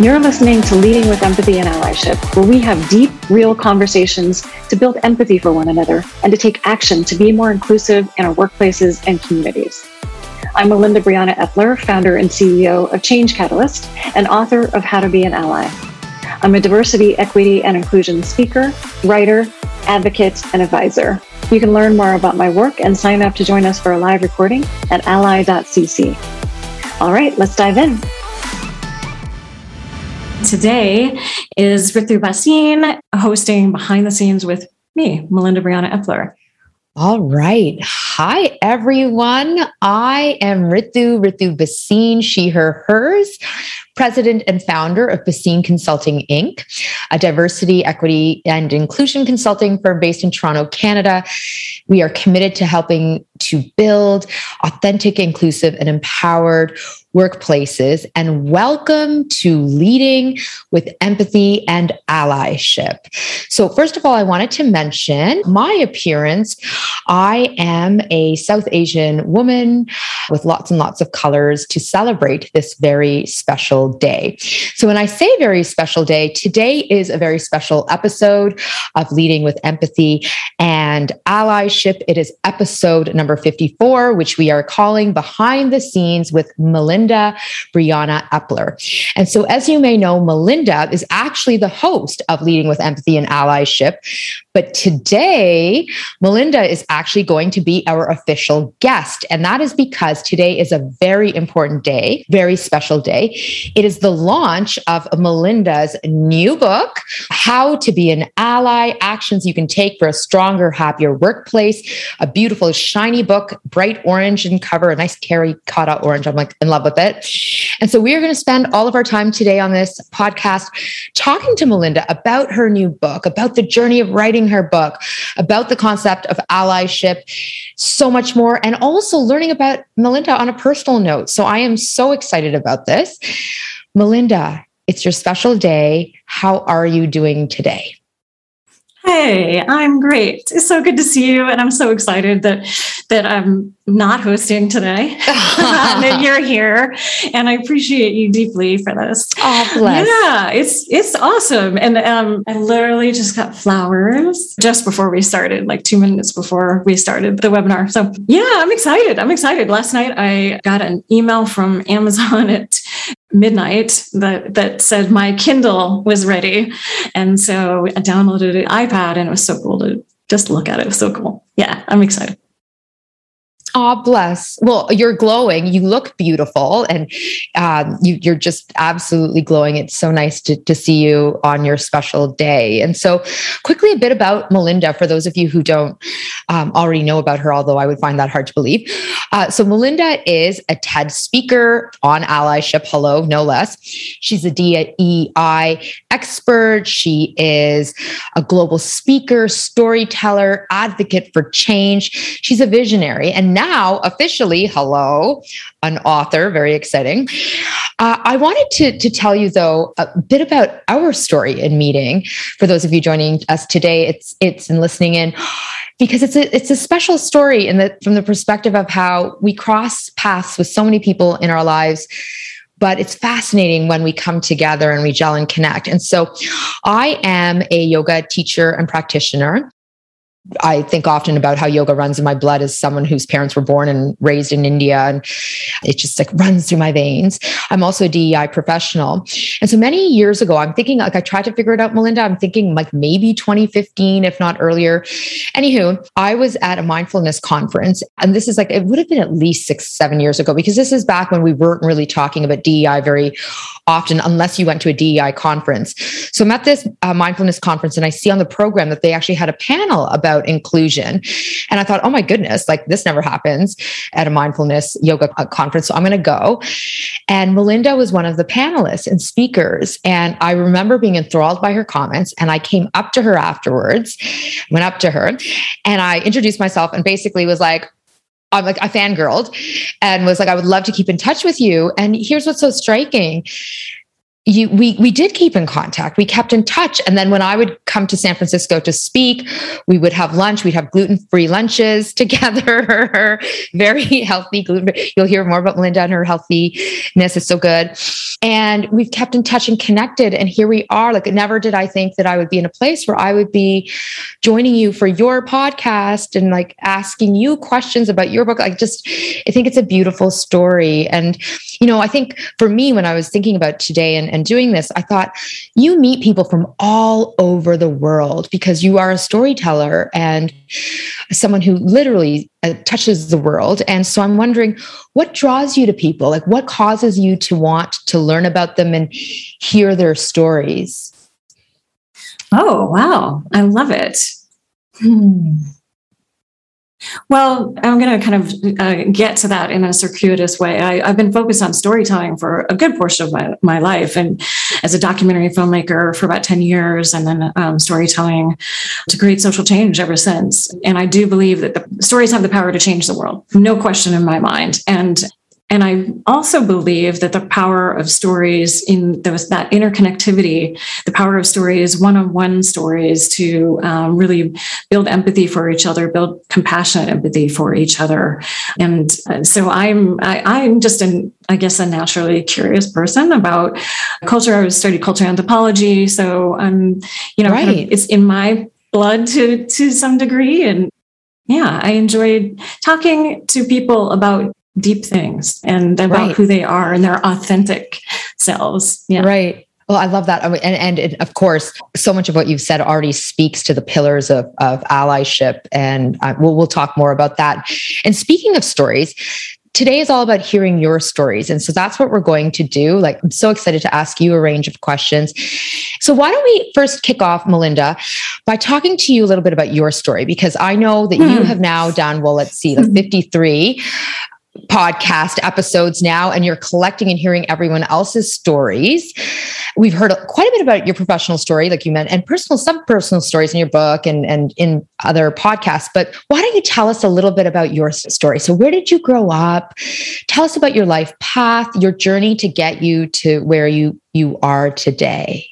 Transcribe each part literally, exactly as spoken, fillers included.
You're listening to Leading with Empathy and Allyship, where we have deep, real conversations to build empathy for one another and to take action to be more inclusive in our workplaces and communities. I'm Melinda Brianna Epler, founder and C E O of Change Catalyst and author of How to Be an Ally. I'm a diversity, equity, and inclusion speaker, writer, advocate, and advisor. You can learn more about my work and sign up to join us for a live recording at ally dot c c. All right, let's dive in. Today is Ritu Bhasin hosting Behind the Scenes with me, Melinda Brianna Epler. All right. Hi, everyone. I am Ritu, Ritu Bhasin, she, her, hers, president and founder of Bhasin Consulting, Incorporated, a diversity, equity, and inclusion consulting firm based in Toronto, Canada. We are committed to helping to build authentic, inclusive, and empowered workplaces. And welcome to Leading with Empathy and Allyship. So first of all, I wanted to mention my appearance. I am a South Asian woman with lots and lots of colors to celebrate this very special day. So when I say very special day, today is a very special episode of Leading with Empathy and Allyship. It is episode number fifty-four, which we are calling Behind the Scenes with Melinda Brianna Epler. And so as you may know, Melinda is actually the host of Leading with Empathy and Allyship. But today, Melinda is actually going to be our official guest. And that is because today is a very important day, very special day. It is the launch of Melinda's new book, How to Be an Ally, Actions You Can Take for a Stronger, Happier Workplace. A beautiful, shiny book, bright orange in cover, a nice terracotta orange. I'm like in love with it. And so we are going to spend all of our time today on this podcast talking to Melinda about her new book, about the journey of writing her book, about the concept of allyship, so much more, and also learning about Melinda on a personal note. So I am so excited about this. Melinda, it's your special day. How are you doing today? Hey, I'm great. It's so good to see you. And I'm so excited that that I'm not hosting today, that you're here. And I appreciate you deeply for this. Oh, bless. Yeah, it's it's awesome. And um, I literally just got flowers just before we started, like two minutes before we started the webinar. So yeah, I'm excited. I'm excited. Last night, I got an email from Amazon at midnight that, that said my Kindle was ready. And so I downloaded an iPad and it was so cool to just look at it. It was so cool. Yeah, I'm excited. Oh, bless. Well, you're glowing. You look beautiful, and um, you, you're just absolutely glowing. It's so nice to, to see you on your special day. And so quickly, a bit about Melinda, for those of you who don't um, already know about her, although I would find that hard to believe. Uh, so Melinda is a TED speaker on allyship, hello, no less. She's a D E I expert. She is a global speaker, storyteller, advocate for change. She's a visionary, and now Now, officially, hello, an author, very exciting. Uh, I wanted to, to tell you, though, a bit about our story in meeting. For those of you joining us today, it's it's and listening in, because it's a it's a special story in the from the perspective of how we cross paths with so many people in our lives. But it's fascinating when we come together and we gel and connect. And so I am a yoga teacher and practitioner. I think often about how yoga runs in my blood as someone whose parents were born and raised in India, and it just like runs through my veins. I'm also a D E I professional. And so many years ago, I'm thinking, like I tried to figure it out, Melinda, I'm thinking like maybe twenty fifteen, if not earlier. Anywho, I was at a mindfulness conference, and this is like, it would have been at least six, seven years ago, because this is back when we weren't really talking about D E I very often, unless you went to a D E I conference. So I'm at this uh, mindfulness conference, and I see on the program that they actually had a panel about inclusion. And I thought, oh my goodness, like this never happens at a mindfulness yoga conference. So I'm going to go. And Melinda was one of the panelists and speakers. And I remember being enthralled by her comments. And I came up to her afterwards, went up to her, and I introduced myself and basically was like, I'm like, I fangirled and was like, I would love to keep in touch with you. And here's what's so striking. you, we, we did keep in contact. We kept in touch. And then when I would come to San Francisco to speak, we would have lunch. We'd have gluten-free lunches together, very healthy gluten-free. You'll hear more about Melinda and her healthiness. It's so good. And we've kept in touch and connected. And here we are. Like, never did I think that I would be in a place where I would be joining you for your podcast and like asking you questions about your book. Like, just, I think it's a beautiful story. And, you know, I think for me, when I was thinking about today and, and doing this, I thought you meet people from all over the world because you are a storyteller and someone who literally uh, touches the world. And so I'm wondering, what draws you to people? Like, what causes you to want to learn about them and hear their stories? Oh, wow. I love it. Hmm. Well, I'm going to kind of uh, get to that in a circuitous way. I, I've been focused on storytelling for a good portion of my, my life, and as a documentary filmmaker for about ten years, and then um, storytelling to create social change ever since. And I do believe that the stories have the power to change the world, no question in my mind. And And I also believe that the power of stories in those, that interconnectivity, the power of stories, one-on-one stories to um, really build empathy for each other, build compassionate empathy for each other. And uh, so I'm, I, I'm just an, I guess, a naturally curious person about culture. I studied cultural anthropology. So I'm, you know, right. kind of, it's in my blood to, to some degree. And yeah, I enjoyed talking to people about deep things and about right. who they are and their authentic selves. Yeah. Right. Well, I love that. And, and it, of course, so much of what you've said already speaks to the pillars of, of allyship. And uh, we'll, we'll talk more about that. And speaking of stories, today is all about hearing your stories. And so that's what we're going to do. Like, I'm so excited to ask you a range of questions. So why don't we first kick off, Melinda, by talking to you a little bit about your story? Because I know that hmm. you have now done, well, let's see, like fifty-three podcast episodes now, and you're collecting and hearing everyone else's stories. We've heard quite a bit about your professional story, like you meant, and personal, some personal stories in your book and, and in other podcasts. But why don't you tell us a little bit about your story? So where did you grow up? Tell us about your life path, your journey to get you to where you, you are today.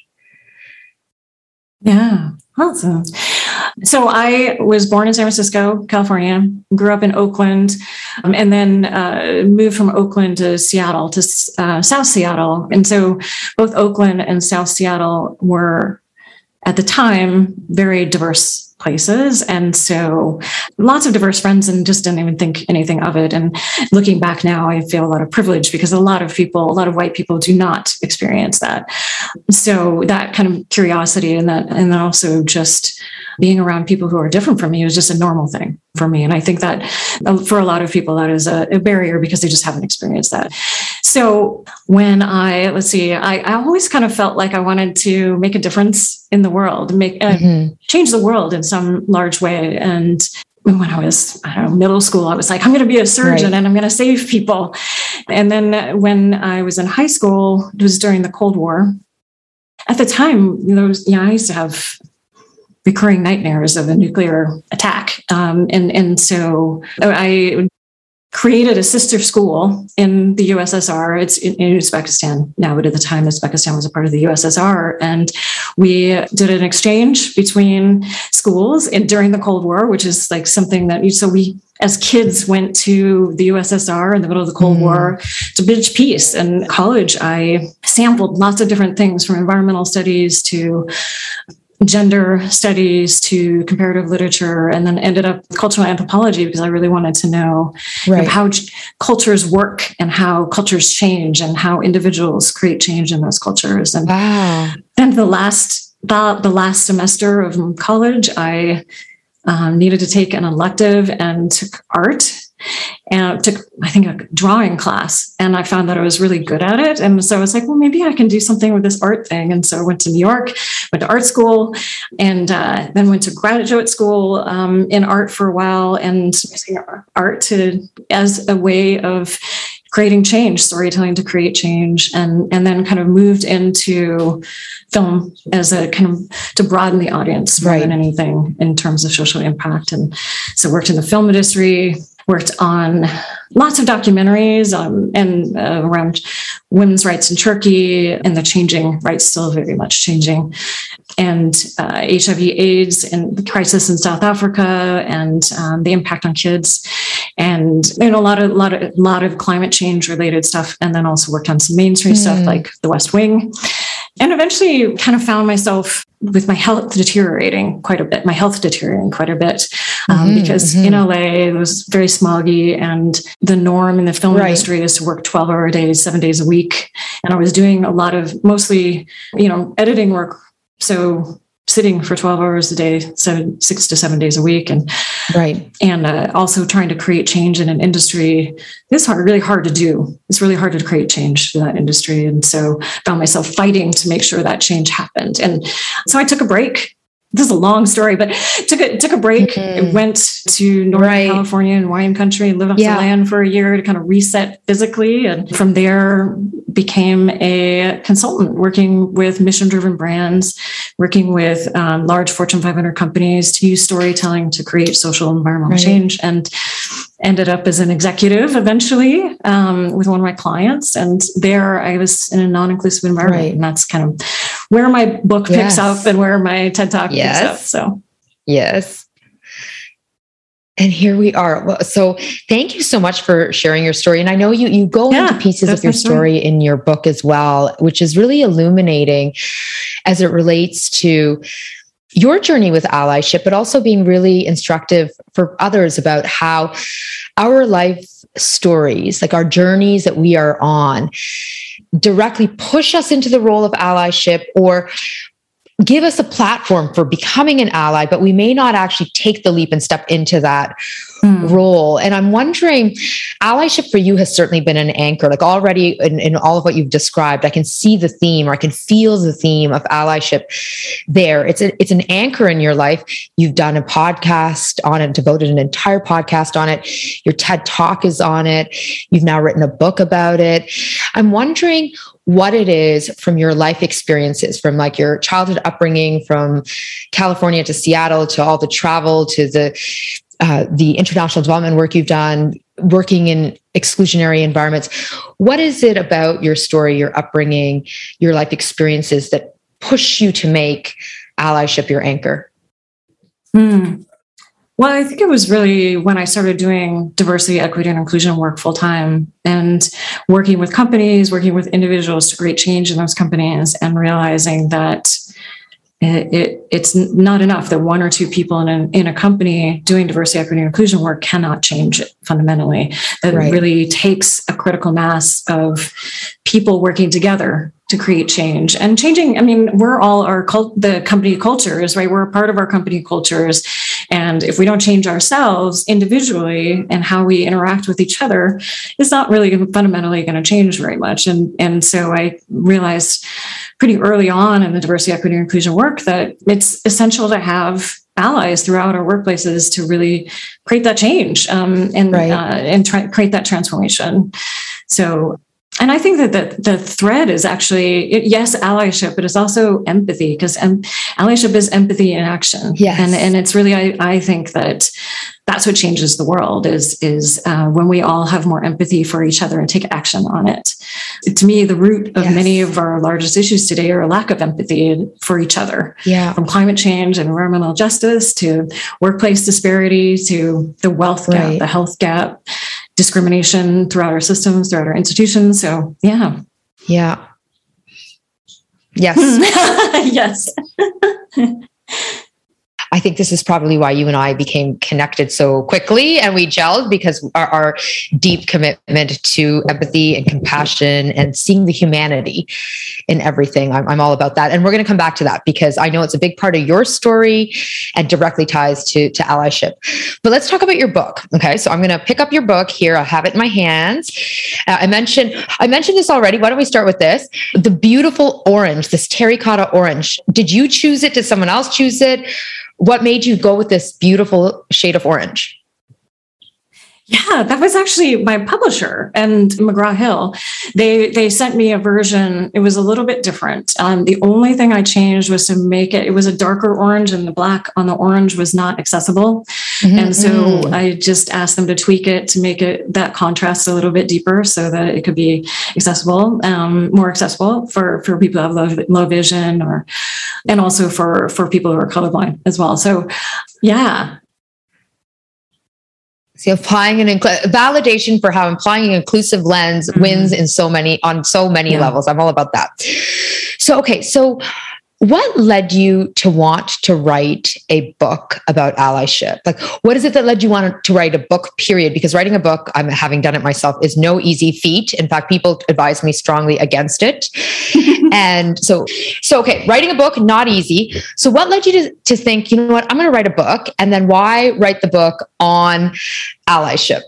Yeah, awesome. So I was born in San Francisco, California, grew up in Oakland, um, and then uh, moved from Oakland to Seattle, to uh, South Seattle. And so both Oakland and South Seattle were, at the time, very diverse places. And so lots of diverse friends, and just didn't even think anything of it. And looking back now, I feel a lot of privilege because a lot of people, a lot of white people do not experience that. So that kind of curiosity and that, and then also just being around people who are different from me was just a normal thing for me. And I think that for a lot of people, that is a, a barrier because they just haven't experienced that. So when I, let's see, I, I always kind of felt like I wanted to make a difference in the world, make uh, mm-hmm. change the world in some large way. And when I was, I don't know, middle school, I was like, I'm going to be a surgeon right. and I'm going to save people. And then when I was in high school, it was during the Cold War. At the time, you know, you know I used to have recurring nightmares of a nuclear attack. Um, and, and so I created a sister school in the U S S R. It's in, in Uzbekistan now, but at the time, Uzbekistan was a part of the U S S R. And we did an exchange between schools in, during the Cold War, which is like something that, so we, as kids, went to the U S S R in the middle of the Cold mm. War to bridge peace. And college, I sampled lots of different things from environmental studies to gender studies to comparative literature, and then ended up with cultural anthropology because I really wanted to know right. you know, how ch- cultures work and how cultures change and how individuals create change in those cultures. And wow. then the last, the, the last semester of college, I um, needed to take an elective and took art. And took, I think, a drawing class, and I found that I was really good at it. And so I was like, well, maybe I can do something with this art thing. And so I went to New York, went to art school, and uh, then went to graduate school um, in art for a while, and using art to as a way of creating change, storytelling to create change, and and then kind of moved into film as a kind of to broaden the audience more right. than anything in terms of social impact. And so worked in the film industry, worked on lots of documentaries um, and uh, around women's rights in Turkey, and the changing rights still very much changing, and uh, H I V AIDS and the crisis in South Africa, and um, the impact on kids, and you know a lot of lot of lot of climate change related stuff, and then also worked on some mainstream mm. stuff like The West Wing. And eventually kind of found myself with my health deteriorating quite a bit, my health deteriorating quite a bit, um, mm-hmm, because mm-hmm. in L A it was very smoggy, and the norm in the film right. industry is to work twelve hour days, seven days a week. And I was doing a lot of mostly, you know, editing work. So sitting for twelve hours a day, seven, six to seven days a week. And, right. and uh, also trying to create change in an industry is hard, really hard to do. It's really hard to create change in that industry. And so found myself fighting to make sure that change happened. And so I took a break. This is a long story, but took a, took a break mm-hmm. and went to Northern right. California and wine country and lived off yeah. the land for a year to kind of reset physically. And from there became a consultant working with mission-driven brands, working with um, large Fortune five hundred companies to use storytelling to create social and environmental right. change, and ended up as an executive eventually um, with one of my clients. And there I was in a non-inclusive environment. Right. And that's kind of where my book picks yes. up and where my TED Talk yes. picks up. So, yes. And here we are. Well, so thank you so much for sharing your story. And I know you, you go yeah, into pieces of your story in your book as well, which is really illuminating as it relates to your journey with allyship, but also being really instructive for others about how our life stories, like our journeys that we are on, directly push us into the role of allyship or give us a platform for becoming an ally, but we may not actually take the leap and step into that mm. role. And I'm wondering, allyship for you has certainly been an anchor. Like already in, in all of what you've described, I can see the theme, or I can feel the theme of allyship there. It's a, it's an anchor in your life. You've done a podcast on it, devoted an entire podcast on it. Your TED Talk is on it. You've now written a book about it. I'm wondering what it is from your life experiences, from like your childhood upbringing, from California to Seattle, to all the travel, to the uh, the international development work you've done, working in exclusionary environments. What is it about your story, your upbringing, your life experiences that push you to make allyship your anchor? Hmm. Well, I think it was really when I started doing diversity, equity, and inclusion work full time and working with companies, working with individuals to create change in those companies, and realizing that it, it, it's not enough that one or two people in a, in a company doing diversity, equity, and inclusion work cannot change it fundamentally. That right. really takes a critical mass of people working together to create change and changing. I mean, we're all our cult, the company cultures, right? We're a part of our company cultures. And if we don't change ourselves individually and how we interact with each other, it's not really fundamentally going to change very much. And, and so I realized pretty early on in the diversity, equity, and inclusion work that it's essential to have allies throughout our workplaces to really create that change um, and right. uh, and try, create that transformation. So, and I think that the, the thread is actually, it, yes, allyship, but it's also empathy, because em- allyship is empathy in action. Yes. And, and it's really, I, I think that that's what changes the world is, is uh, when we all have more empathy for each other and take action on it. To me, the root of yes. many of our largest issues today are a lack of empathy for each other. Yeah. From climate change and environmental justice to workplace disparity to the wealth gap, right. the health gap, discrimination throughout our systems, throughout our institutions. So, yeah. Yeah. Yes. Yes. I think this is probably why you and I became connected so quickly and we gelled, because our, our deep commitment to empathy and compassion and seeing the humanity in everything. I'm, I'm all about that. And we're going to come back to that because I know it's a big part of your story and directly ties to, to allyship. But let's talk about your book. Okay. So I'm going to pick up your book here. I have it in my hands. Uh, I mentioned, I mentioned this already. Why don't we start with this? The beautiful orange, this terracotta orange. Did you choose it? Did someone else choose it? What made you go with this beautiful shade of orange? Yeah, that was actually my publisher and McGraw-Hill. They they sent me a version. It was a little bit different. Um, the only thing I changed was to make it, it was a darker orange and the black on the orange was not accessible. Mm-hmm, and so mm-hmm. I just asked them to tweak it to make it that contrast a little bit deeper so that it could be accessible, um, more accessible for, for people who have low, low vision, or, and also for, for people who are colorblind as well. So yeah. So applying an incl- validation for how applying an inclusive lens mm-hmm. wins in so many, on so many yeah. levels. I'm all about that. So, okay. So what led you to want to write a book about allyship? Like, what is it that led you want to write a book, period? Because writing a book, I'm having done it myself, is no easy feat. In fact, people advise me strongly against it. and so, so, okay, writing a book, not easy. So what led you to, to think, you know what, I'm going to write a book, and then why write the book on allyship?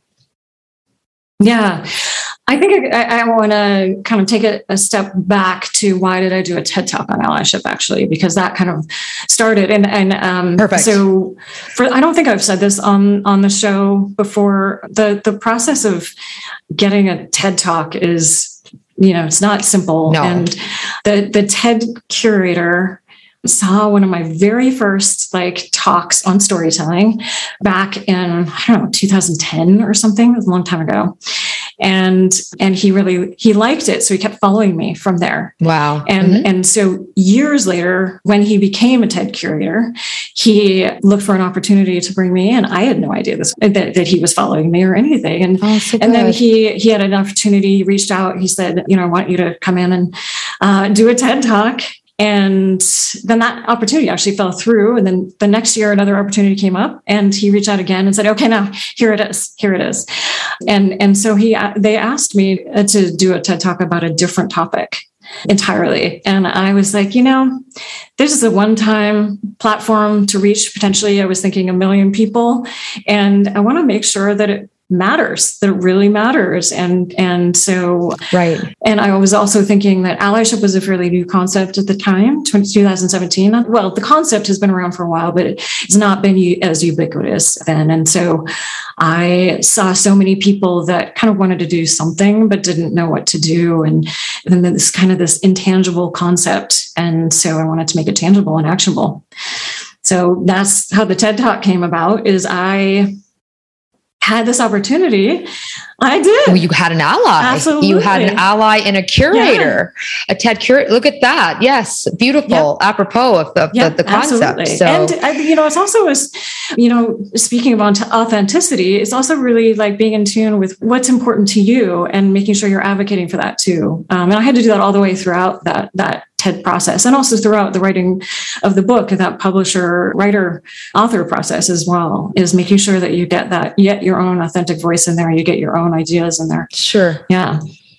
Yeah. I think I, I want to kind of take a, a step back to why did I do a TED Talk on allyship, actually, because that kind of started. And, and um, Perfect. So for, I don't think I've said this on, on the show before. The, the process of getting a TED Talk is, you know, it's not simple. No. And the, the TED curator saw one of my very first like talks on storytelling back in, I don't know, two thousand ten or something. It was a long time ago. And, and he really, he liked it. So he kept following me from there. Wow. And, mm-hmm. and so years later, when he became a TED curator, he looked for an opportunity to bring me in. I had no idea this, that, that he was following me or anything. And, oh, so and then he, he had an opportunity, he reached out, he said, you know, I want you to come in and uh, do a TED Talk. And then that opportunity actually fell through. And then the next year, another opportunity came up, and he reached out again and said, okay, now here it is, here it is. And, and so he, they asked me to do a TED Talk about a different topic entirely. And I was like, you know, this is a one-time platform to reach potentially, I was thinking, a million people. And I want to make sure that it matters, that it really matters. And, and so, right. And I was also thinking that allyship was a fairly new concept at the time, two thousand seventeen. Well, the concept has been around for a while, but it's not been as ubiquitous then. And so I saw so many people that kind of wanted to do something, but didn't know what to do. And then this kind of this intangible concept. And so I wanted to make it tangible and actionable. So that's how the TED Talk came about, is I had this opportunity. I did. Well, you had an ally. Absolutely. You had an ally and a curator, yeah. a TED curator. Look at that. Yes. Beautiful. Yep. Apropos of the, yep, the, the concept. Absolutely. So. And, you know, it's also, as you know, speaking of authenticity, it's also really like being in tune with what's important to you and making sure you're advocating for that too. Um, and I had to do that all the way throughout that, that TED process, and also throughout the writing of the book, that publisher, writer, author process as well, is making sure that you get that, you get your own authentic voice in there, you get your own ideas in there. Sure. Yeah.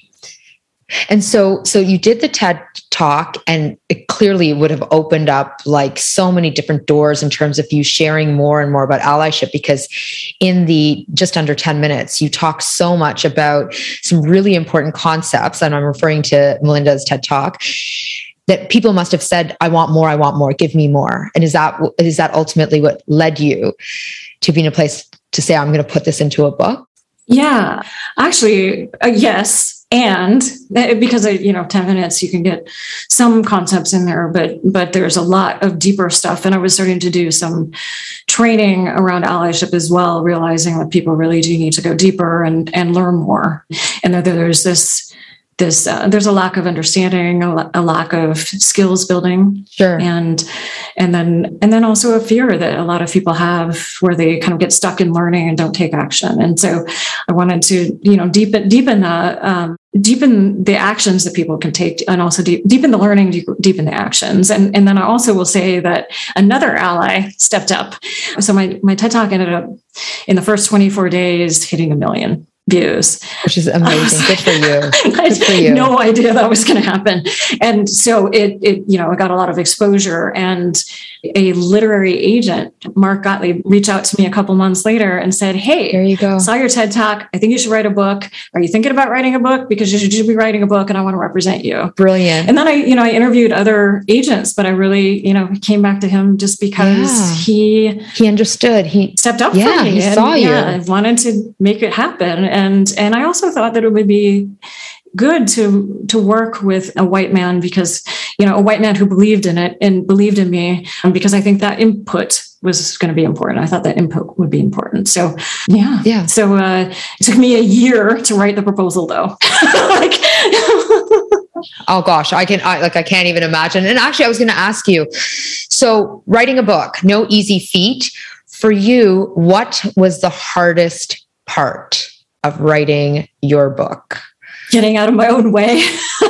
And so, so you did the TED Talk, and it clearly would have opened up like so many different doors in terms of you sharing more and more about allyship, because in the just under ten minutes, you talk so much about some really important concepts. And I'm referring to Melinda's TED Talk, that people must have said, I want more, I want more, give me more. And is that, is that ultimately what led you to be in a place to say, I'm going to put this into a book? Yeah, actually, uh, yes. And because, you know, ten minutes, you can get some concepts in there, but, but there's a lot of deeper stuff. And I was starting to do some training around allyship as well, realizing that people really do need to go deeper and, and learn more. And that there's this, This, uh, there's a lack of understanding, a, a lack of skills building, sure, and and then and then also a fear that a lot of people have, where they kind of get stuck in learning and don't take action. And so, I wanted to, you know, deepen deepen the um, deepen the actions that people can take, and also deep, deepen the learning, deep, deepen the actions. And and then I also will say that another ally stepped up. So my my TED Talk ended up in the first twenty-four days hitting a million views, which is amazing. Good for you. I Good for you. No idea that was going to happen. And so it, it, you know, it got a lot of exposure, and a literary agent, Mark Gottlieb, reached out to me a couple months later and said, hey, there you go. Saw your TED Talk. I think you should write a book. Are you thinking about writing a book? Because you should, you should be writing a book, and I want to represent you. Brilliant. And then I, you know, I interviewed other agents, but I really, you know, came back to him just because yeah. he, he understood. He stepped up yeah, for me. He and, saw you. Yeah, wanted to make it happen. And, and I also thought that it would be good to to work with a white man, because, you know, a white man who believed in it and believed in me, because I think that input was going to be important. I thought that input would be important. So yeah. Yeah. So uh, it took me a year to write the proposal though. like, oh gosh, I can, I, like, I can't even imagine. And actually I was going to ask you, so writing a book, no easy feat for you. What was the hardest part of writing your book? Getting out of my own way.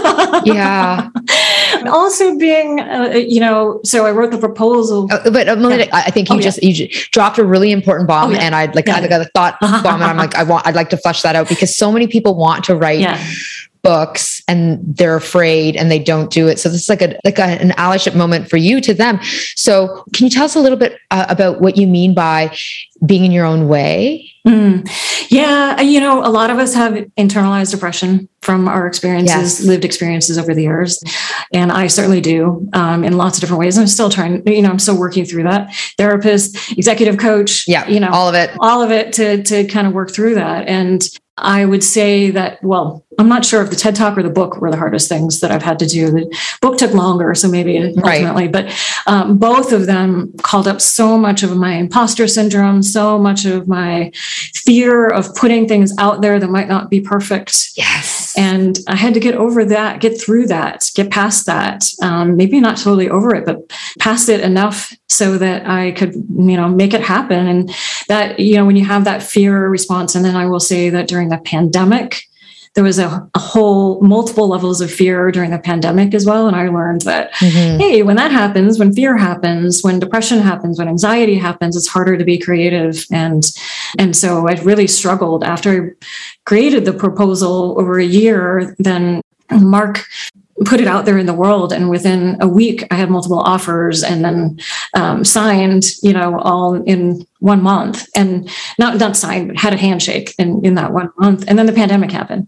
Yeah. Also being, uh, you know, so I wrote the proposal. Uh, but uh, Melinda, yeah. I think you oh, just, yeah. you just dropped a really important bomb. Oh, yeah. And I'd like, yeah. I got a thought bomb and I'm like, I want, I'd like to flesh that out because so many people want to write yeah. books and they're afraid and they don't do it. So this is like a, like a, an allyship moment for you to them. So can you tell us a little bit uh, about what you mean by being in your own way? Mm. Yeah. You know, a lot of us have internalized depression from our experiences, yes. lived experiences over the years. And I certainly do um, in lots of different ways. I'm still trying, you know, I'm still working through that. Therapist, executive coach, yeah, you know, all of it, all of it to, to kind of work through that. And I would say that, well, I'm not sure if the TED Talk or the book were the hardest things that I've had to do. The book took longer, so maybe ultimately, right. but um, both of them called up so much of my imposter syndrome, so much of my fear of putting things out there that might not be perfect. Yes. And I had to get over that, get through that, get past that. Um, maybe not totally over it, but past it enough so that I could, you know, make it happen. And that, you know, when you have that fear response, and then I will say that during the pandemic, there was a, a whole multiple levels of fear during the pandemic as well. And I learned that, mm-hmm. hey, when that happens, when fear happens, when depression happens, when anxiety happens, it's harder to be creative. And, and so I really struggled after I created the proposal over a year. Then Mark put it out there in the world. And within a week, I had multiple offers and then um, signed, you know, all in one month and not, not signed, but had a handshake in, in that one month. And then the pandemic happened.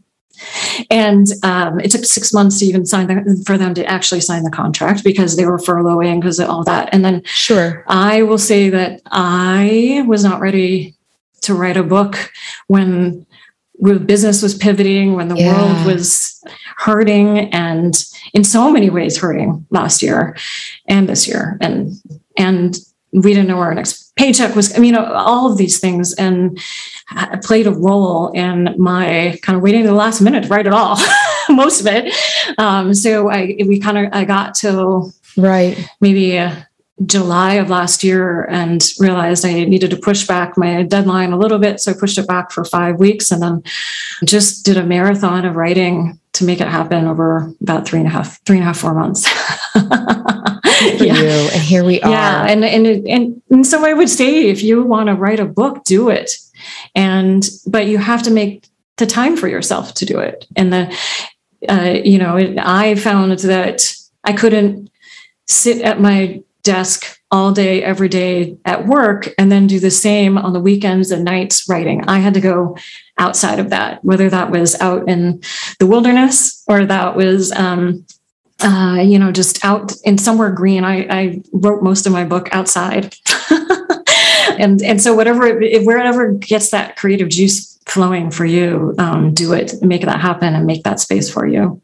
And um, it took six months to even sign the, for them to actually sign the contract because they were furloughing because of all that. And then sure, I will say that I was not ready to write a book when business was pivoting, when the yeah. world was hurting and in so many ways hurting last year and this year. And, and we didn't know where our next paycheck was. I mean, all of these things and I played a role in my kind of waiting to the last minute to write it all, most of it. Um, so I, we kind of, I got to right. maybe uh, July of last year and realized I needed to push back my deadline a little bit. So I pushed it back for five weeks and then just did a marathon of writing to make it happen over about three and a half, three and a half, four months. For yeah. you. And here we are. Yeah. And, and, and, and so I would say, if you want to write a book, do it. And, but you have to make the time for yourself to do it. And the, uh, you know, it, I found that I couldn't sit at my desk all day, every day at work, and then do the same on the weekends and nights writing. I had to go outside of that, whether that was out in the wilderness or that was, um, uh, you know, just out in somewhere green. I, I wrote most of my book outside. and, and so whatever, if wherever gets that creative juice flowing for you, um, do it, make that happen and make that space for you.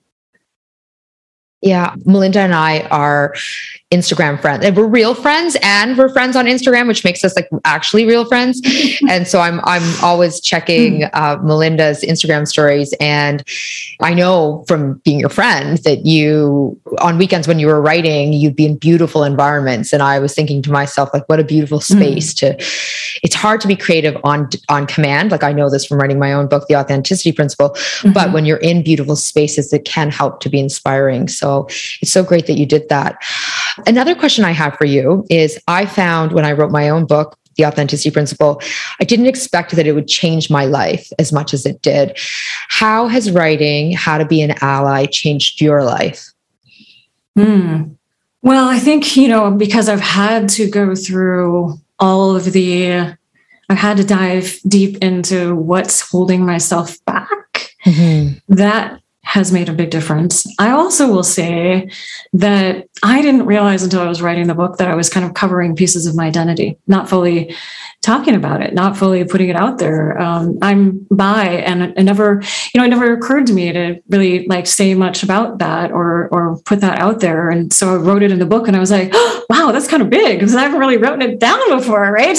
Yeah. Melinda and I are Instagram friends. And we're real friends and we're friends on Instagram, which makes us like actually real friends. And so I'm, I'm always checking uh, Melinda's Instagram stories. And I know from being your friend that you, on weekends when you were writing, you'd be in beautiful environments. And I was thinking to myself, like, what a beautiful space mm. to, it's hard to be creative on, on command. Like I know this from writing my own book, The Authenticity Principle, mm-hmm. but when you're in beautiful spaces, it can help to be inspiring. So it's so great that you did that. Another question I have for you is I found when I wrote my own book, The Authenticity Principle, I didn't expect that it would change my life as much as it did. How has writing How to Be an Ally changed your life? Hmm. Well, I think, you know, because I've had to go through all of the, I've had to dive deep into what's holding myself back. Mm-hmm. That has made a big difference. I also will say that I didn't realize until I was writing the book that I was kind of covering pieces of my identity, not fully talking about it, not fully putting it out there. Um, I'm bi, and it never, you know, it never occurred to me to really like say much about that or or put that out there. And so I wrote it in the book, and I was like, oh, wow, that's kind of big because I haven't really written it down before, right?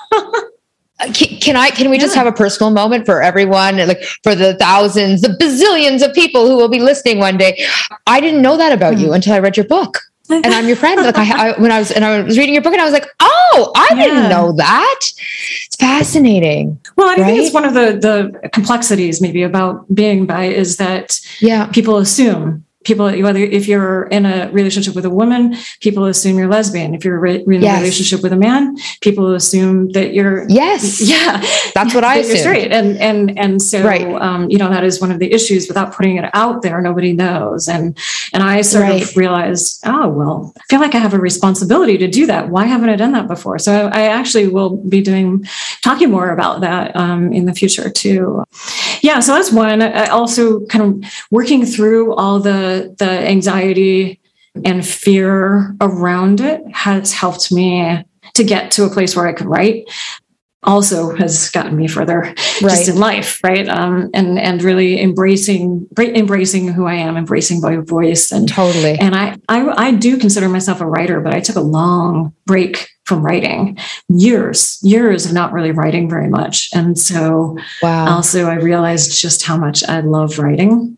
Can, can I, can we yeah. just have a personal moment for everyone, like for the thousands, the bazillions of people who will be listening one day? I didn't know that about mm-hmm. you until I read your book, and I'm your friend. Like I, I, when I was, and I was reading your book, and I was like, oh, I yeah. didn't know that. It's fascinating. Well, I right? think it's one of the, the complexities maybe about being bi is that yeah. people assume People, whether if you're in a relationship with a woman, people assume you're lesbian. If you're re- in a yes. relationship with a man, people assume that you're yes, yeah, that's what I assume. You're straight, and and and so right. um, you know that is one of the issues. Without putting it out there, nobody knows. And and I sort right. of realized, oh well, I feel like I have a responsibility to do that. Why haven't I done that before? So I, I actually will be doing talking more about that um, in the future too. Yeah, so that's one. I also kind of working through all the the anxiety and fear around it has helped me to get to a place where I could write. Also has gotten me further right. just in life, right? Um, and and really embracing embracing who I am, embracing my voice, and totally. And I, I I do consider myself a writer, but I took a long break from writing, years years of not really writing very much, and so wow. also I realized just how much I love writing.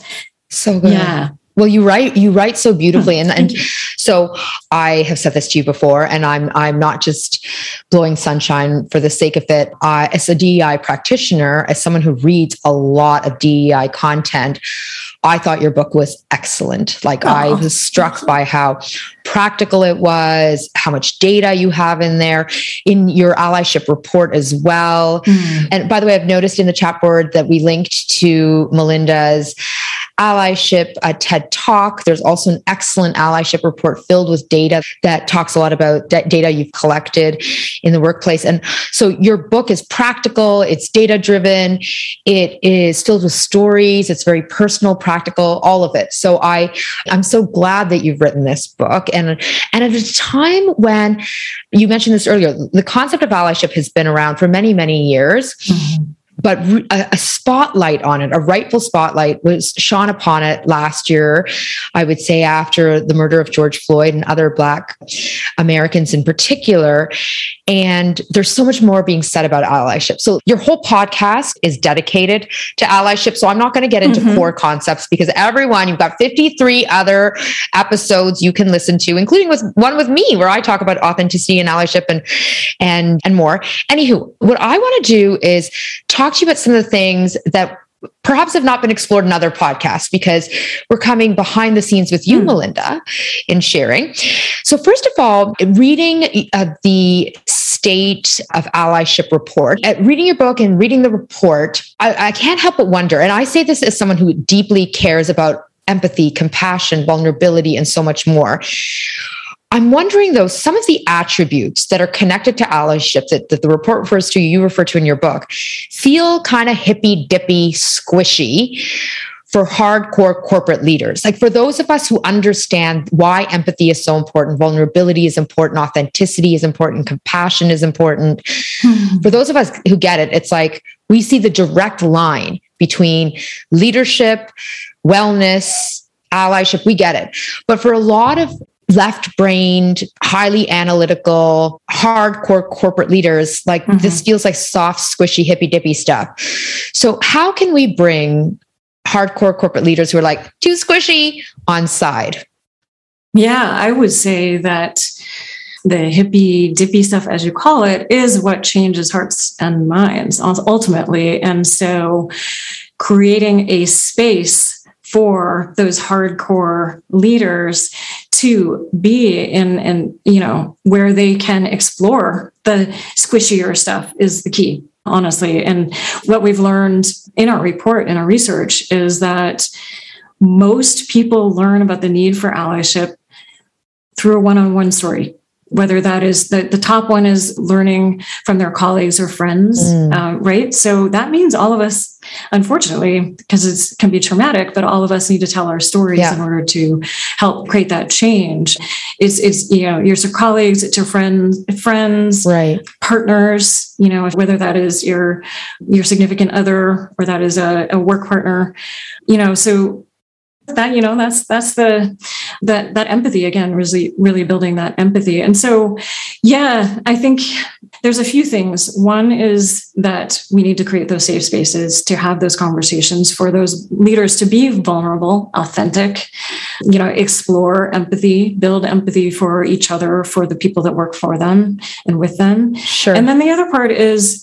So good. Yeah. Well, you write, you write so beautifully. And, and so I have said this to you before, and I'm, I'm not just blowing sunshine for the sake of it. Uh, as a D E I practitioner, as someone who reads a lot of D E I content, I thought your book was excellent. Like oh. I was struck by how practical it was, how much data you have in there, in your allyship report as well. Mm. And by the way, I've noticed in the chat board that we linked to Melinda's allyship uh, TED Talk. There's also an excellent allyship report filled with data that talks a lot about d- data you've collected in the workplace. And so your book is practical, it's data driven, it is filled with stories, it's very personal, practical, all of it. So I, I'm so glad that you've written this book. And, and at a time when you mentioned this earlier, the concept of allyship has been around for many, many years. Mm-hmm. But a, a spotlight on it, a rightful spotlight was shone upon it last year, I would say after the murder of George Floyd and other Black Americans in particular. And there's so much more being said about allyship. So your whole podcast is dedicated to allyship. So I'm not going to get into mm-hmm. core concepts because everyone, you've got fifty-three other episodes you can listen to, including with one with me where I talk about authenticity and allyship and, and, and more. Anywho, what I want to do is talk to you about some of the things that perhaps have not been explored in other podcasts because we're coming behind the scenes with you, mm. Melinda, in sharing. So first of all, reading uh, the State of Allyship report, uh, reading your book and reading the report, I, I can't help but wonder, and I say this as someone who deeply cares about empathy, compassion, vulnerability, and so much more. I'm wondering, though, some of the attributes that are connected to allyship that, that the report refers to, you refer to in your book, feel kind of hippy-dippy, squishy for hardcore corporate leaders. Like for those of us who understand why empathy is so important, vulnerability is important, authenticity is important, compassion is important. Mm-hmm. For those of us who get it, it's like we see the direct line between leadership, wellness, allyship. We get it. But for a lot of left-brained, highly analytical, hardcore corporate leaders, like mm-hmm. this feels like soft, squishy, hippy-dippy stuff. So how can we bring hardcore corporate leaders who are like too squishy on side? Yeah, I would say that the hippy dippy stuff, as you call it, is what changes hearts and minds ultimately. And so creating a space for those hardcore leaders to be in, in, you know, where they can explore the squishier stuff is the key, honestly. And what we've learned in our report, in our research, is that most people learn about the need for allyship through a one-on-one story. whether that is the, the top one is learning from their colleagues or friends, mm. uh, right? So that means all of us, unfortunately, because it can be traumatic, but all of us need to tell our stories yeah. in order to help create that change. It's, it's you know, your colleagues, it's your friends, friends, right. partners, you know, whether that is your, your significant other or that is a, a work partner, you know, so that, you know, that's, that's the, that, that empathy again, really, really building that empathy. And so, yeah, I think there's a few things. One is that we need to create those safe spaces to have those conversations for those leaders to be vulnerable, authentic, you know, explore empathy, build empathy for each other, for the people that work for them and with them. Sure. And then the other part is,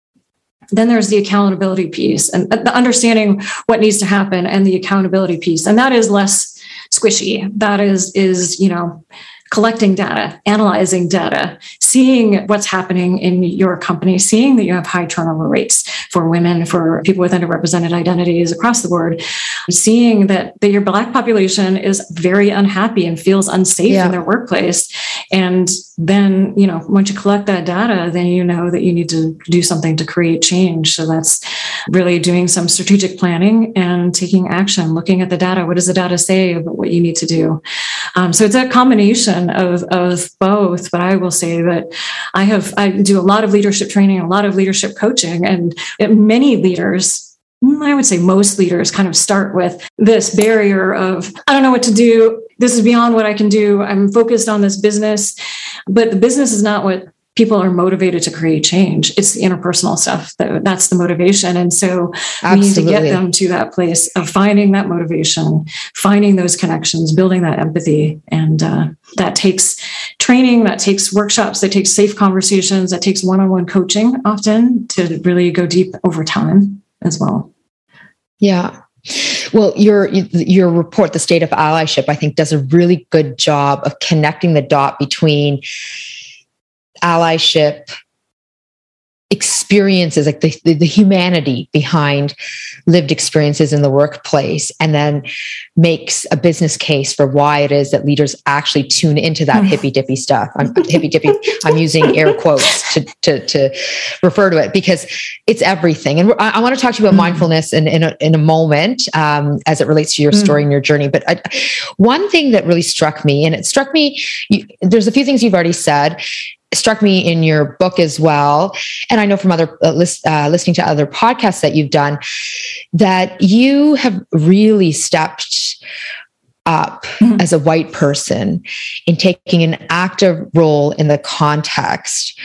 then there's the accountability piece and the understanding what needs to happen and the accountability piece. And that is less squishy. That is, is, you know, collecting data, analyzing data, seeing what's happening in your company, seeing that you have high turnover rates for women, for people with underrepresented identities across the board, seeing that, that your Black population is very unhappy and feels unsafe yeah. in their workplace. And then, you know, once you collect that data, then you know that you need to do something to create change. So that's really doing some strategic planning and taking action, looking at the data. What does the data say about what you need to do? Um, so it's a combination of, of both. But I will say that I have, I do a lot of leadership training, a lot of leadership coaching, and many leaders, I would say most leaders, kind of start with this barrier of, I don't know what to do. This is beyond what I can do. I'm focused on this business, but the business is not what people are motivated to create change. It's the interpersonal stuff that that's the motivation. And so Absolutely. We need to get them to that place of finding that motivation, finding those connections, building that empathy. And uh, that takes training, that takes workshops, that takes safe conversations, that takes one-on-one coaching often to really go deep over time as well. Yeah. Well, your your report, The State of Allyship, I think does a really good job of connecting the dot between allyship experiences, like the, the, the humanity behind lived experiences in the workplace, and then makes a business case for why it is that leaders actually tune into that hippy dippy stuff. I'm hippy dippy. I'm using air quotes to, to, to refer to it because it's everything. And I, I want to talk to you about mm. mindfulness in, in, a, in a moment um, as it relates to your story mm. and your journey. But I, one thing that really struck me, and it struck me, you, there's a few things you've already said, struck me in your book as well. And I know from other uh, list, uh, listening to other podcasts that you've done, that you have really stepped up mm-hmm. as a white person in taking an active role in the context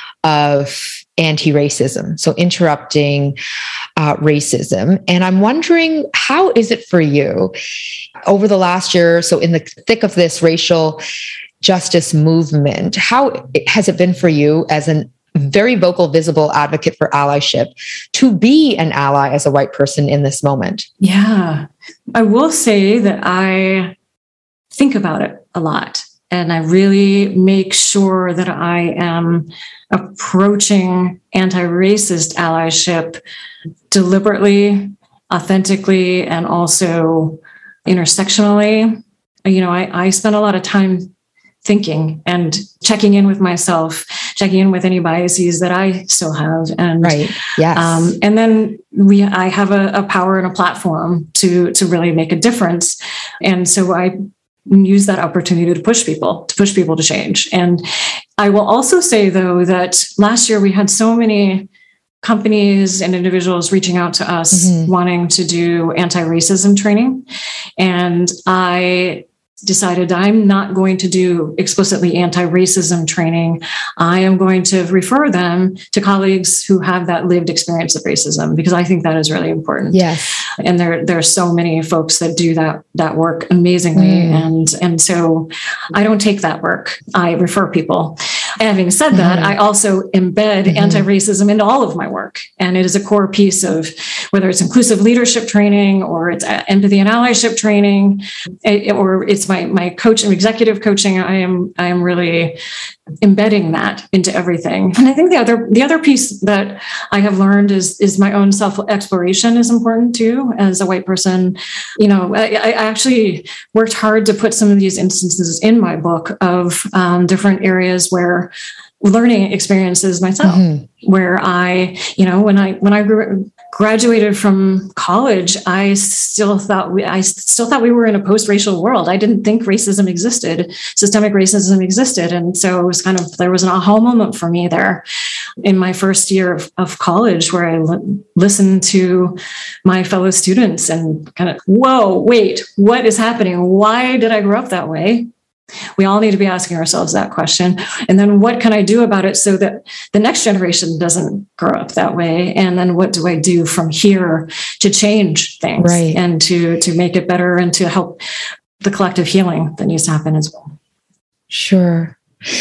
of anti-racism. So interrupting uh, racism. And I'm wondering, how is it for you over the last year? So in the thick of this racial justice movement, how has it been for you as a very vocal, visible advocate for allyship to be an ally as a white person in this moment? Yeah, I will say that I think about it a lot, and I really make sure that I am approaching anti-racist allyship deliberately, authentically, and also intersectionally. You know, I, I spend a lot of time thinking and checking in with myself, checking in with any biases that I still have. And, right. Yes. um, and then we, I have a, a power and a platform to, to really make a difference. And so I use that opportunity to push people, to push people to change. And I will also say though, that last year we had so many companies and individuals reaching out to us mm-hmm. wanting to do anti-racism training. And I decided I'm not going to do explicitly anti-racism training. I am going to refer them to colleagues who have that lived experience of racism, because I think that is really important. Yes. And there, there are so many folks that do that, that work amazingly. Mm. And, and so I don't take that work. I refer people. And having said that, mm-hmm. I also embed mm-hmm. anti-racism into all of my work. And it is a core piece of whether it's inclusive leadership training or it's empathy and allyship training, or it's my, my coach and executive coaching. I am, I am really embedding that into everything. And I think the other the other piece that I have learned is is my own self-exploration is important too. As a white person, you know, I, I actually worked hard to put some of these instances in my book of um, different areas where learning experiences myself, mm-hmm. where I, you know, when I when I grew, graduated from college, I still thought we I still thought we were in a post-racial world. I didn't think racism existed, systemic racism existed, and so it was kind of there was an aha moment for me there in my first year of, of college, where I l- listened to my fellow students and kind of, whoa, wait, what is happening? Why did I grow up that way? We all need to be asking ourselves that question. And then what can I do about it so that the next generation doesn't grow up that way? And then what do I do from here to change things right. and to, to make it better and to help the collective healing that needs to happen as well? Sure.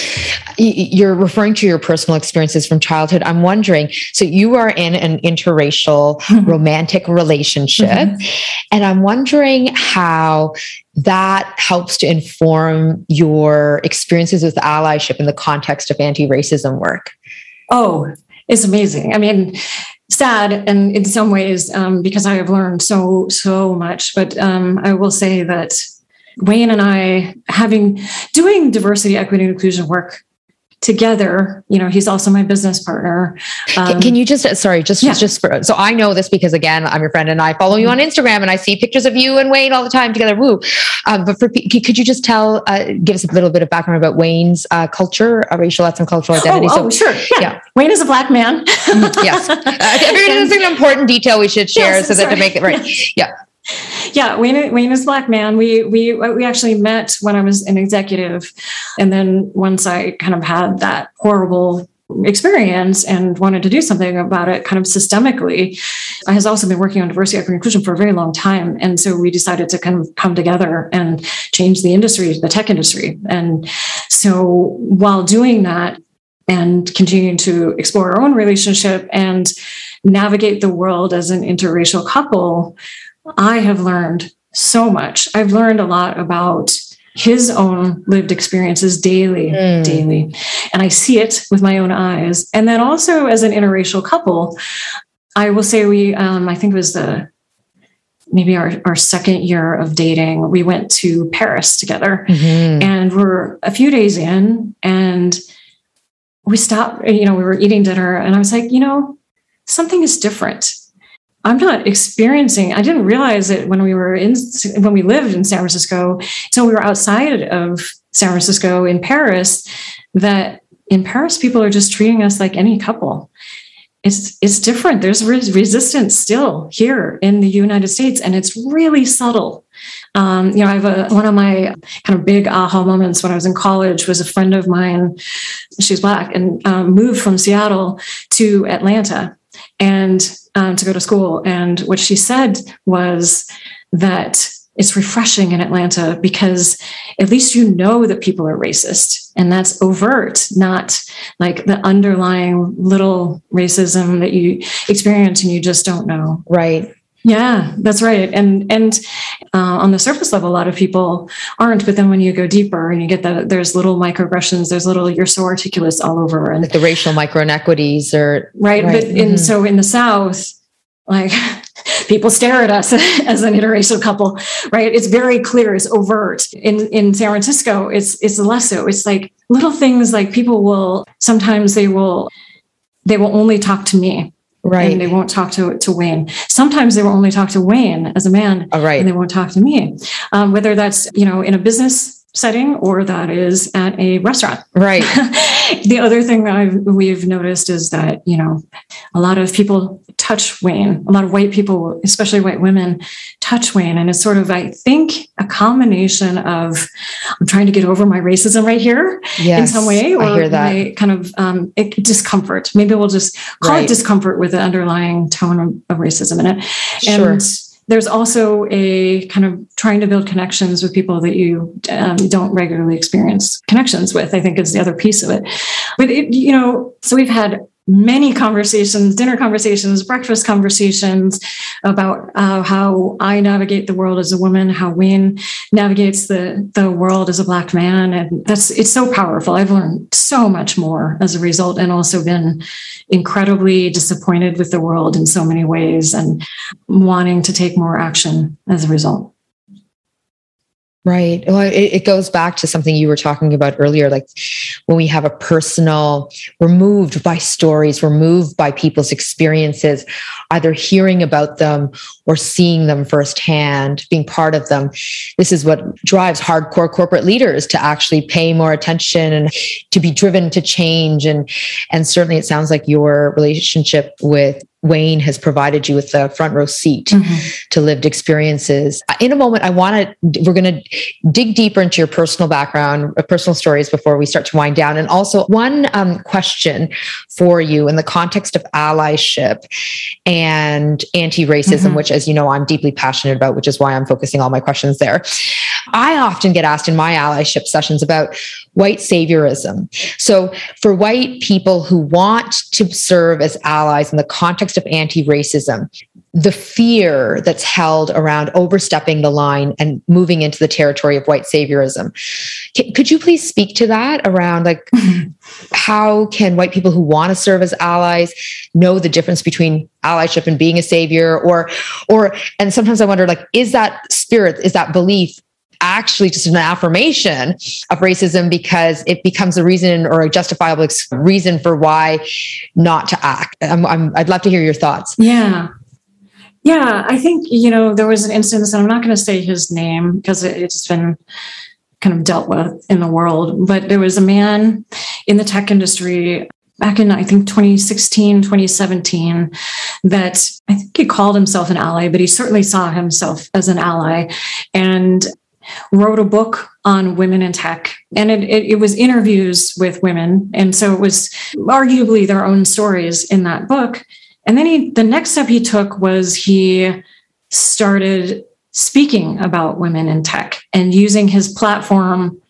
You're referring to your personal experiences from childhood. I'm wondering, so you are in an interracial mm-hmm. romantic relationship, mm-hmm. and I'm wondering how that helps to inform your experiences with allyship in the context of anti-racism work. Oh, it's amazing. I mean, sad, and in some ways, um, because I have learned so, so much, but um, I will say that Wayne and I, having doing diversity, equity, and inclusion work together, you know, he's also my business partner. Um, can, can you just, sorry, just, yeah. just for, so I know this because again, I'm your friend and I follow you on Instagram and I see pictures of you and Wayne all the time together. Woo. Um, but for, could you just tell, uh, give us a little bit of background about Wayne's uh, culture, uh, racial, ethnic, cultural identity? Oh, so, oh sure. Yeah. yeah. Wayne is a Black man. Yes. Uh, this is an important detail we should share yes, so that sorry. to make it right. Yeah. Yeah, Wayne, Wayne is a Black man. We we we actually met when I was an executive, and then once I kind of had that horrible experience and wanted to do something about it, kind of systemically, I has also been working on diversity, equity, and inclusion for a very long time, and so we decided to kind of come together and change the industry, the tech industry. And so while doing that and continuing to explore our own relationship and navigate the world as an interracial couple, I have learned so much. I've learned a lot about his own lived experiences daily, mm. daily. And I see it with my own eyes. And then also as an interracial couple, I will say we, um, I think it was the, maybe our, our second year of dating, we went to Paris together mm-hmm. and we're a few days in and we stopped, you know, we were eating dinner and I was like, you know, something is different. I'm not experiencing, I didn't realize it when we were in, when we lived in San Francisco. So we were outside of San Francisco in Paris, that in Paris, people are just treating us like any couple. It's, it's different. There's res- resistance still here in the United States, and it's really subtle. Um, you know, I have a, one of my kind of big aha moments when I was in college was a friend of mine, she's Black, and um, moved from Seattle to Atlanta. And um, to go to school. And what she said was that it's refreshing in Atlanta because at least you know that people are racist, and that's overt, not like the underlying little racism that you experience and you just don't know. Right. Yeah, that's right. And and uh, on the surface level, a lot of people aren't. But then when you go deeper and you get that, there's little microaggressions, there's little, you're so articulate all over. And like the racial micro inequities are. Right. right. But mm-hmm. in, so in the South, like people stare at us as an interracial couple, right? It's very clear, it's overt. In in San Francisco, it's it's less so. It's like little things like people will, sometimes they will, they will only talk to me. Right. And they won't talk to, to Wayne. Sometimes they will only talk to Wayne as a man. Oh, right. And they won't talk to me. Um, whether that's, you know, in a business setting or that is at a restaurant. Right. The other thing that I've, we've noticed is that, you know, a lot of people touch Wayne. A lot of white people, especially white women, touch Wayne. And it's sort of, I think, a combination of I'm trying to get over my racism right here yes, in some way, or I hear that. my kind of um, it, discomfort. Maybe we'll just call right. it discomfort with the underlying tone of, of racism in it. Sure. And there's also a kind of trying to build connections with people that you um, don't regularly experience connections with, I think is the other piece of it. But, it, you know, so we've had many conversations, dinner conversations, breakfast conversations, about uh, how I navigate the world as a woman, how Wayne navigates the, the world as a Black man. And that's, it's so powerful. I've learned so much more as a result, and also been incredibly disappointed with the world in so many ways and wanting to take more action as a result. Right. Well, it, it goes back to something you were talking about earlier, like when we have a personal, we're moved by stories, we're moved by people's experiences, either hearing about them or seeing them firsthand, being part of them. This is what drives hardcore corporate leaders to actually pay more attention and to be driven to change. And, and certainly it sounds like your relationship with Wayne has provided you with the front row seat mm-hmm. to lived experiences. In a moment, I want to, we're going to dig deeper into your personal background, personal stories before we start to wind down. And also one um, question for you in the context of allyship and anti-racism, mm-hmm. which, as you know, I'm deeply passionate about, which is why I'm focusing all my questions there. I often get asked in my allyship sessions about white saviorism. So for white people who want to serve as allies in the context of anti-racism, the fear that's held around overstepping the line and moving into the territory of white saviorism. C- could you please speak to that around like how can white people who want to serve as allies know the difference between allyship and being a savior? Or, or, and sometimes I wonder, like, is that spirit, is that belief actually just an affirmation of racism because it becomes a reason or a justifiable ex- reason for why not to act? I'm, I'm, I'd love to hear your thoughts. Yeah. Yeah. I think, you know, there was an instance, and I'm not going to say his name because it, it's been kind of dealt with in the world, but there was a man in the tech industry back in, I think, twenty sixteen, twenty seventeen, that I think he called himself an ally, but he certainly saw himself as an ally, and wrote a book on women in tech. And it, it, it was interviews with women. And so it was arguably their own stories in that book. And then he, the next step he took was he started speaking about women in tech and using his platform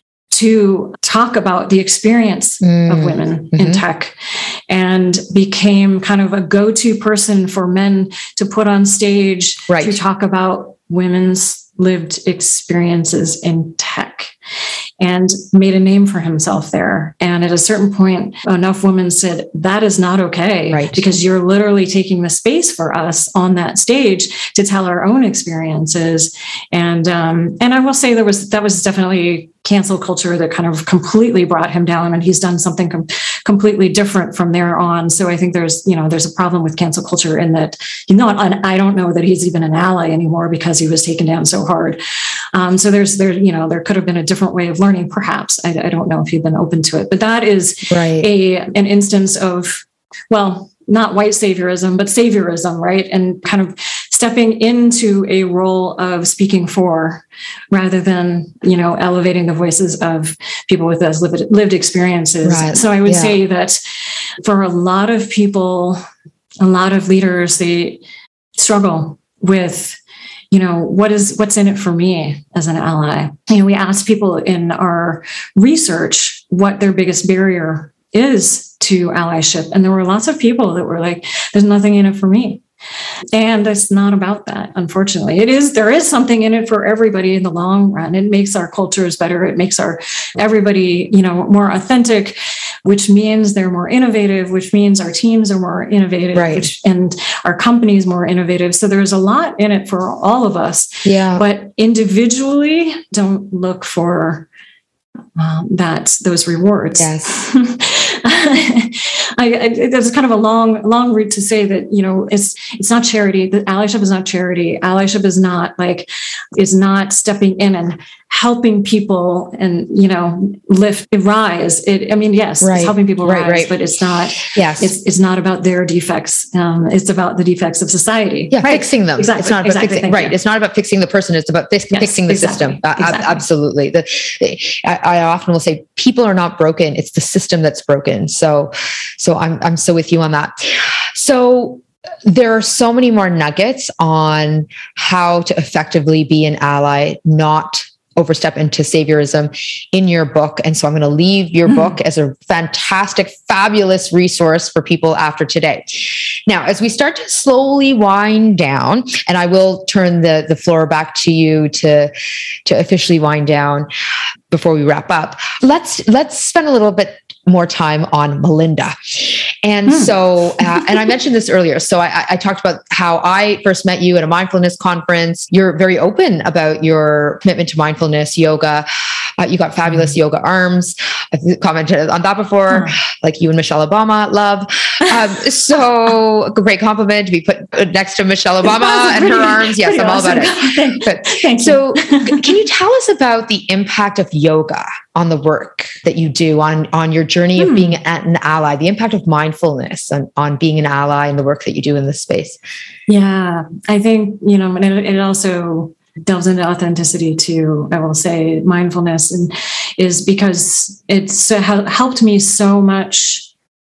to talk about the experience mm. of women mm-hmm. in tech, and became kind of a go-to person for men to put on stage right. to talk about women's lived experiences in tech, and made a name for himself there. And at a certain point, enough women said, that is not okay, right. because you're literally taking the space for us on that stage to tell our own experiences. And, um, and I will say there was, that was definitely cancel culture that kind of completely brought him down, and he's done something com- completely different from there on. So I think there's, you know, there's a problem with cancel culture in that, you know, I don't know that he's even an ally anymore because he was taken down so hard. Um, so there's, there, you know, there could have been a different way of learning, perhaps. I, I don't know if he'd been open to it, but that is right. a, an instance of, well, not white saviorism, but saviorism, right? And kind of stepping into a role of speaking for, rather than, you know, elevating the voices of people with those lived, lived experiences. Right. So I would yeah. say that for a lot of people, a lot of leaders, they struggle with, you know, what is, what's in it for me as an ally? You know, we asked people in our research what their biggest barrier is to allyship. And there were lots of people that were like, there's nothing in it for me. And it's not about that, unfortunately. It is, there is something in it for everybody in the long run. It makes our cultures better. It makes our everybody, you know, more authentic, which means they're more innovative, which means our teams are more innovative, right. which, and our companies more innovative. So there's a lot in it for all of us. Yeah. But individually, don't look for um, that, those rewards. Yes. I, I, that's kind of a long, long route to say that, you know, it's, it's not charity. The allyship is not charity. Allyship is not like, is not stepping in and helping people and, you know, lift, rise. It, I mean, yes, right. it's helping people right, rise, right. but it's not, yes. it's, it's not about their defects. Um, it's about the defects of society. Yeah. Right. Fixing them. Exactly. It's not about exactly. fixing, right. You. It's not about fixing the person. It's about fix, yes, fixing the exactly. system. Uh, exactly. Absolutely. The, I, I often will say people are not broken. It's the system that's broken. So, so I'm, I'm so with you on that. So there are so many more nuggets on how to effectively be an ally, not overstep into saviorism in your book. And so I'm going to leave your mm. book as a fantastic, fabulous resource for people after today. Now, as we start to slowly wind down, and I will turn the, the floor back to you to, to officially wind down before we wrap up, let's, let's spend a little bit more time on Melinda. And hmm. so, uh, and I mentioned this earlier. So I, I talked about how I first met you at a mindfulness conference. You're very open about your commitment to mindfulness, yoga. Uh, you got fabulous yoga arms. I've commented on that before, hmm. like you and Michelle Obama, love. Um, so a great compliment to be put next to Michelle Obama and her arms. Yes, I'm awesome. all about it. But, Thank so you. Can you tell us about the impact of yoga on the work that you do, on, on your journey hmm. of being an ally, the impact of mindfulness on, on being an ally in the work that you do in this space? Yeah, I think, you know, and it, it also delves into authenticity too, I will say. Mindfulness and is because it's helped me so much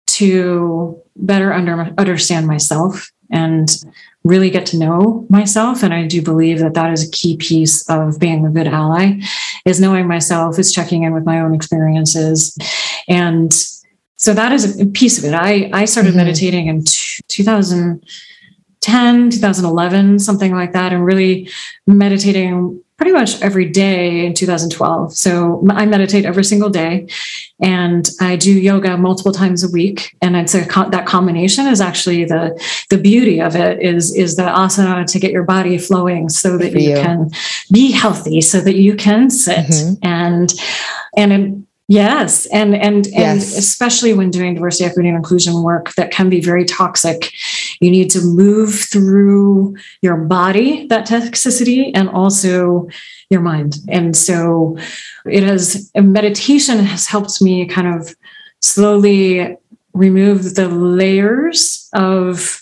to better under, understand myself and really get to know myself. And I do believe that that is a key piece of being a good ally, is knowing myself, is checking in with my own experiences. And so that is a piece of it. I, I started mm-hmm. meditating in two thousand ten, two thousand eleven, something like that, and really meditating pretty much every day in two thousand twelve. So I meditate every single day, and I do yoga multiple times a week. And I'd say that combination is actually the, the beauty of it is, is the asana to get your body flowing so that you, you can be healthy, so that you can sit mm-hmm. and, and it, Yes. And, and, yes. and especially when doing diversity, equity, and inclusion work that can be very toxic, you need to move through your body, that toxicity, and also your mind. And so it has, meditation has helped me kind of slowly remove the layers of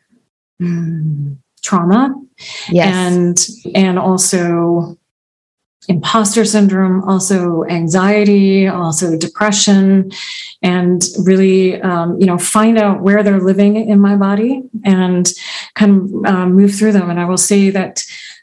mm, trauma yes. and, and also imposter syndrome, also anxiety, also depression, and really, um, you know, find out where they're living in my body and kind of um, move through them. And I will say that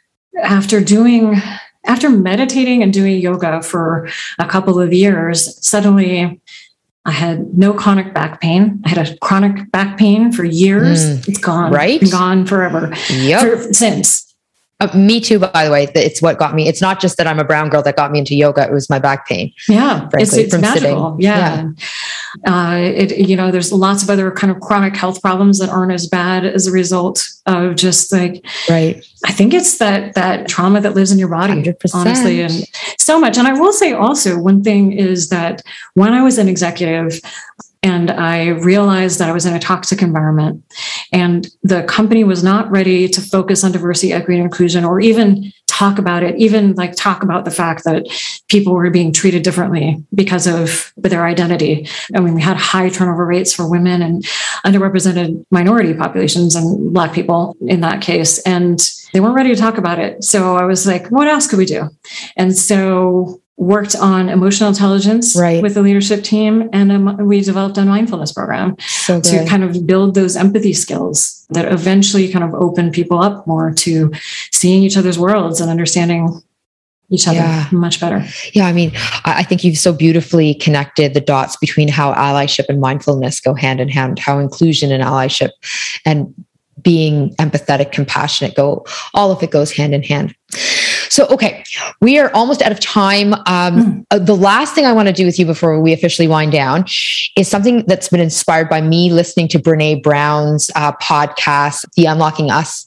after doing, after meditating and doing yoga for a couple of years, suddenly I had no chronic back pain. I had a chronic back pain for years. Mm, it's gone, right? It's gone forever. Yep. For, since. Uh, me too, by the way. It's what got me. It's not just that I'm a brown girl that got me into yoga. It was my back pain. Yeah. Frankly, it's, it's from magical. sitting. Yeah. yeah. Uh, it, you know, there's lots of other kind of chronic health problems that aren't as bad as a result of just like, right. I think it's that, that trauma that lives in your body, one hundred percent. Honestly, and so much. And I will say also one thing is that when I was an executive, and I realized that I was in a toxic environment and the company was not ready to focus on diversity, equity, and inclusion, or even talk about it, even like talk about the fact that people were being treated differently because of their identity. I mean, we had high turnover rates for women and underrepresented minority populations and Black people in that case. And they weren't ready to talk about it. So I was like, what else could we do? And so worked on emotional intelligence right. with the leadership team. And um, we developed a mindfulness program so to kind of build those empathy skills that eventually kind of open people up more to seeing each other's worlds and understanding each other yeah. much better. Yeah. I mean, I think you've so beautifully connected the dots between how allyship and mindfulness go hand in hand, how inclusion and allyship and being empathetic, compassionate go, all of it goes hand in hand. So, okay, we are almost out of time. Um, mm. The last thing I want to do with you before we officially wind down is something that's been inspired by me listening to Brene Brown's uh, podcast, the Unlocking Us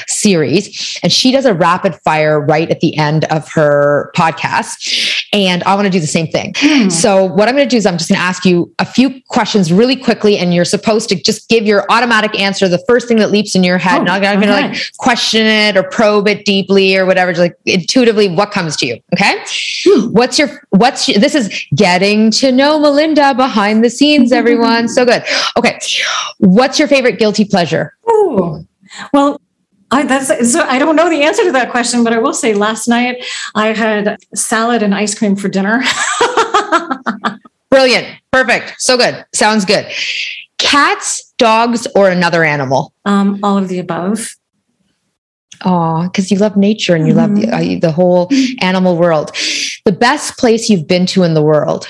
series. And she does a rapid fire right at the end of her podcast. And I want to do the same thing. Mm. So what I'm going to do is I'm just going to ask you a few questions really quickly, and you're supposed to just give your automatic answer, the first thing that leaps in your head. Oh, not going to okay. like question it or probe it deeply or whatever, just like intuitively what comes to you. Okay. Mm. What's your, what's your, this is getting to know Melinda behind the scenes, everyone. So good. Okay. What's your favorite guilty pleasure? Oh, well, I, that's, so I don't know the answer to that question, but I will say last night I had salad and ice cream for dinner. Brilliant. Perfect. So good. Sounds good. Cats, dogs, or another animal? Um, all of the above. Oh, because you love nature and you mm-hmm. love the, uh, the whole animal world. The best place you've been to in the world?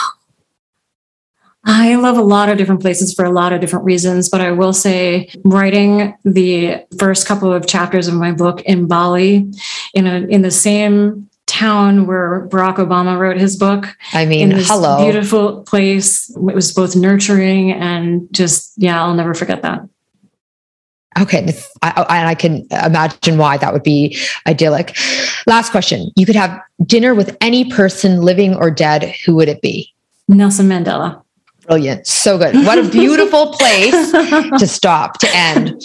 I love a lot of different places for a lot of different reasons, but I will say writing the first couple of chapters of my book in Bali, in a in the same town where Barack Obama wrote his book. I mean, in this hello. Beautiful place. It was both nurturing and just, yeah, I'll never forget that. Okay. I, I, I can imagine why that would be idyllic. Last question. You could have dinner with any person, living or dead. Who would it be? Nelson Mandela. Brilliant. So good. What a beautiful place to stop, to end.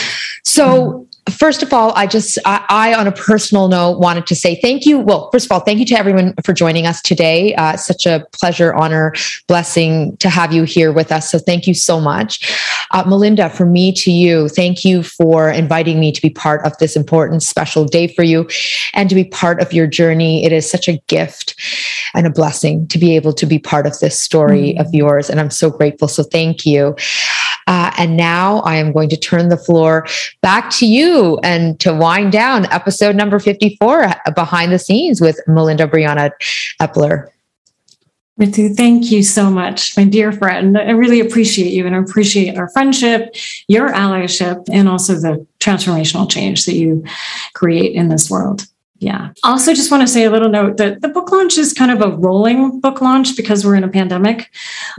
So first of all, I just, I, I, on a personal note, wanted to say thank you. Well, first of all, thank you to everyone for joining us today. Uh, such a pleasure, honor, blessing to have you here with us. So thank you so much. Uh, Melinda, from me to you, thank you for inviting me to be part of this important, special day for you and to be part of your journey. It is such a gift and a blessing to be able to be part of this story mm-hmm. of yours. And I'm so grateful. So thank you. Uh, and now I am going to turn the floor back to you and to wind down episode number fifty-four, Behind the Scenes with Melinda Brianna Epler. Ritu, thank you so much, my dear friend. I really appreciate you and I appreciate our friendship, your allyship, and also the transformational change that you create in this world. Yeah. Also, just want to say a little note that the book launch is kind of a rolling book launch because we're in a pandemic.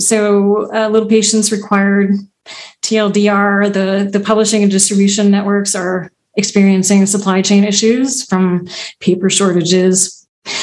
So a little patience required. T L D R, the, the publishing and distribution networks are experiencing supply chain issues, from paper shortages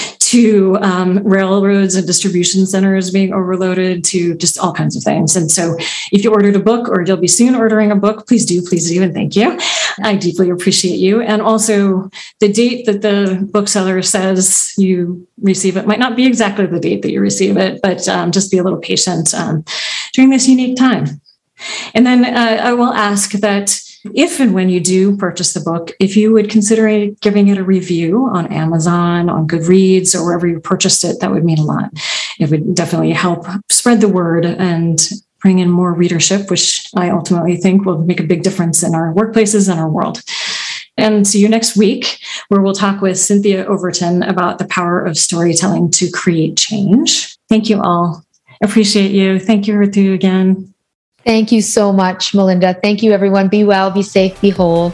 to um, railroads and distribution centers being overloaded to just all kinds of things. And so if you ordered a book or you'll be soon ordering a book, please do, please do, and thank you. I deeply appreciate you. And also the date that the bookseller says you receive it might not be exactly the date that you receive it, but um, just be a little patient um, during this unique time. And then uh, I will ask that if and when you do purchase the book, if you would consider giving it a review on Amazon, on Goodreads, or wherever you purchased it, that would mean a lot. It would definitely help spread the word and bring in more readership, which I ultimately think will make a big difference in our workplaces and our world. And see you next week, where we'll talk with Cynthia Overton about the power of storytelling to create change. Thank you all. Appreciate you. Thank you, Ritu, again. Thank you so much, Melinda. Thank you, everyone. Be well, be safe, be whole.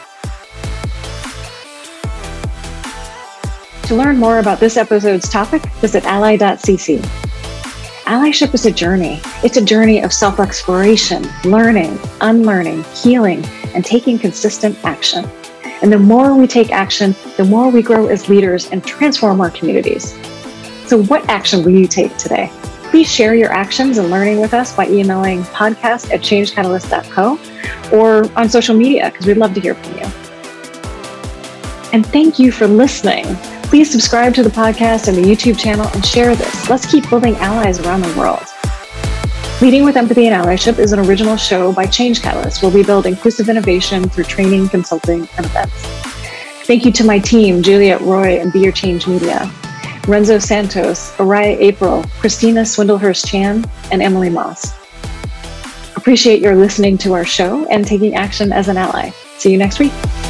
To learn more about this episode's topic, visit ally dot c c. Allyship is a journey. It's a journey of self-exploration, learning, unlearning, healing, and taking consistent action. And the more we take action, the more we grow as leaders and transform our communities. So what action will you take today? Please share your actions and learning with us by emailing podcast at change catalyst dot co or on social media, because we'd love to hear from you. And thank you for listening. Please subscribe to the podcast and the YouTube channel and share this. Let's keep building allies around the world. Leading with Empathy and Allyship is an original show by Change Catalyst, where we build inclusive innovation through training, consulting, and events. Thank you to my team, Juliet Roy and Be Your Change Media, Renzo Santos, Araya April, Christina Swindlehurst-Chan, and Emily Moss. Appreciate your listening to our show and taking action as an ally. See you next week.